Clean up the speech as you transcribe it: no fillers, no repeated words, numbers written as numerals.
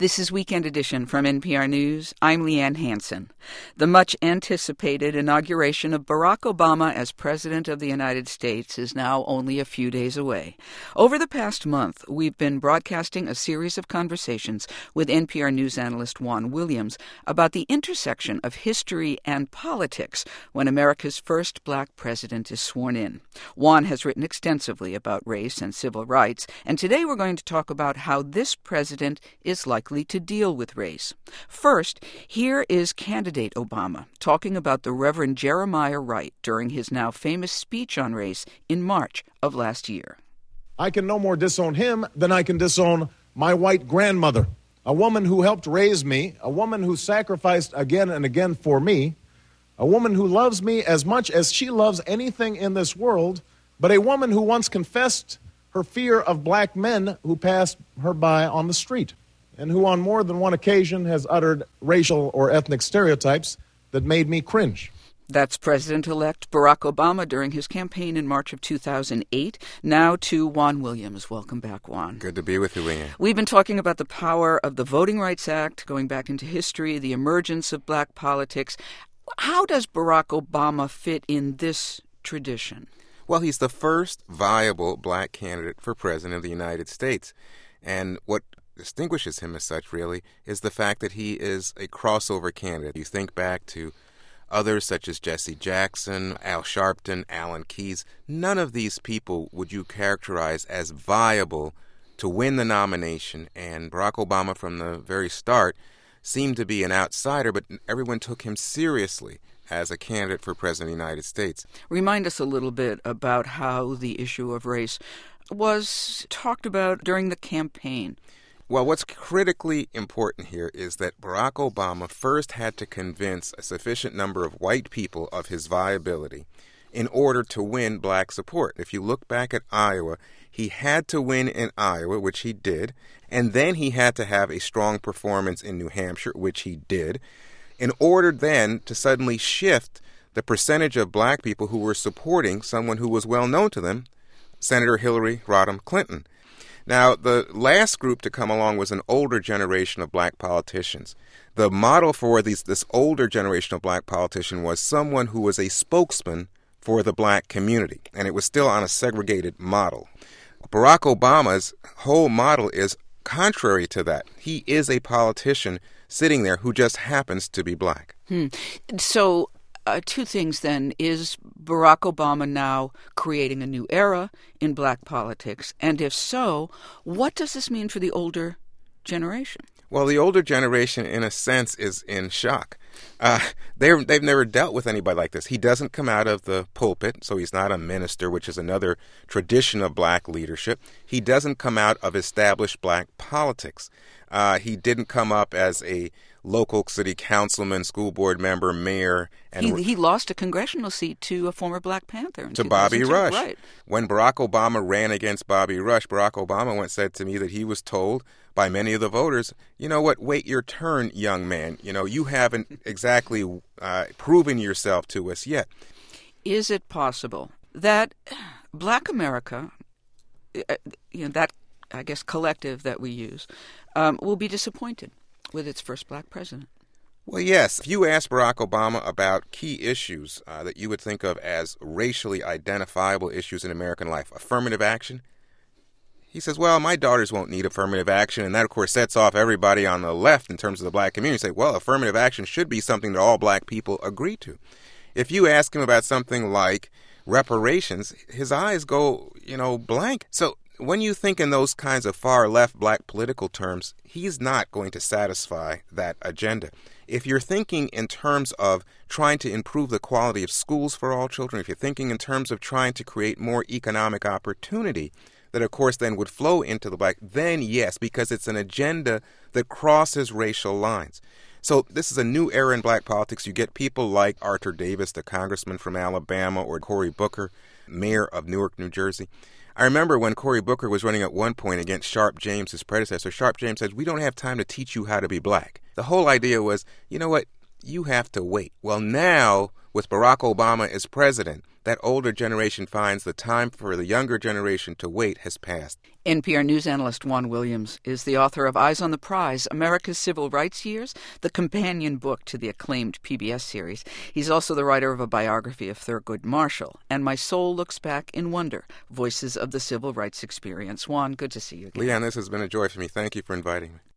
This is Weekend Edition from NPR News. I'm Leanne Hansen. The much-anticipated inauguration of Barack Obama as President of the United States is now only a few days away. Over the past month, we've been broadcasting a series of conversations with NPR News analyst Juan Williams about the intersection of history and politics when America's first black president is sworn in. Juan has written extensively about race and civil rights, and today we're going to talk about how this president is likely to deal with race. First, here is candidate Obama talking about the Reverend Jeremiah Wright during his now famous speech on race in March of last year. I can no more disown him than I can disown my white grandmother, a woman who helped raise me, a woman who sacrificed again and again for me, a woman who loves me as much as she loves anything in this world, but a woman who once confessed her fear of black men who passed her by on the street, and who on more than one occasion has uttered racial or ethnic stereotypes that made me cringe. That's President-elect Barack Obama during his campaign in March of 2008. Now to Juan Williams. Welcome back, Juan. Good to be with you, Leanne. We've been talking about the power of the Voting Rights Act, going back into history, the emergence of black politics. How does Barack Obama fit in this tradition? Well, he's the first viable black candidate for president of the United States. And what distinguishes him as such, really, is the fact that he is a crossover candidate. You think back to others such as Jesse Jackson, Al Sharpton, Alan Keyes. None of these people would you characterize as viable to win the nomination. And Barack Obama, from the very start, seemed to be an outsider, but everyone took him seriously as a candidate for president of the United States. Remind us a little bit about how the issue of race was talked about during the campaign. Well, what's critically important here is that Barack Obama first had to convince a sufficient number of white people of his viability in order to win black support. If you look back at Iowa, he had to win in Iowa, which he did, and then he had to have a strong performance in New Hampshire, which he did, in order then to suddenly shift the percentage of black people who were supporting someone who was well known to them, Senator Hillary Rodham Clinton. Now, the last group to come along was an older generation of black politicians. The model for this older generation of black politician was someone who was a spokesman for the black community, and it was still on a segregated model. Barack Obama's whole model is contrary to that. He is a politician sitting there who just happens to be black. So, two things then. Is Barack Obama now creating a new era in black politics? And if so, what does this mean for the older generation? Well, the older generation, in a sense, is in shock. They've never dealt with anybody like this. He doesn't come out of the pulpit, so he's not a minister, which is another tradition of black leadership. He doesn't come out of established black politics. He didn't come up as a local city councilman, school board member, mayor. And he lost a congressional seat to a former Black Panther. To Bobby Rush. Right. When Barack Obama ran against Bobby Rush, Barack Obama once said to me that he was told by many of the voters, you know what, wait your turn, young man. You know, you haven't exactly proven yourself to us yet. Is it possible that black America, that, I guess, collective that we use, will be disappointed with its first black president? Well, yes. If you ask Barack Obama about key issues that you would think of as racially identifiable issues in American life, affirmative action, he says, well, my daughters won't need affirmative action. And that, of course, sets off everybody on the left in terms of the black community. Say, well, affirmative action should be something that all black people agree to. If you ask him about something like reparations, his eyes go, blank. So when you think in those kinds of far-left black political terms, he's not going to satisfy that agenda. If you're thinking in terms of trying to improve the quality of schools for all children, if you're thinking in terms of trying to create more economic opportunity, that of course then would flow into the black, then yes, because it's an agenda that crosses racial lines. So this is a new era in black politics. You get people like Arthur Davis, the congressman from Alabama, or Cory Booker, mayor of Newark, New Jersey. I remember when Cory Booker was running at one point against Sharp James, his predecessor. Sharp James said, we don't have time to teach you how to be black. The whole idea was, you know what, you have to wait. Well, now With Barack Obama as president, that older generation finds the time for the younger generation to wait has passed. NPR News analyst Juan Williams is the author of Eyes on the Prize, America's Civil Rights Years, the companion book to the acclaimed PBS series. He's also the writer of a biography of Thurgood Marshall, and My Soul Looks Back in Wonder, Voices of the Civil Rights Experience. Juan, good to see you again. Leanne, this has been a joy for me. Thank you for inviting me.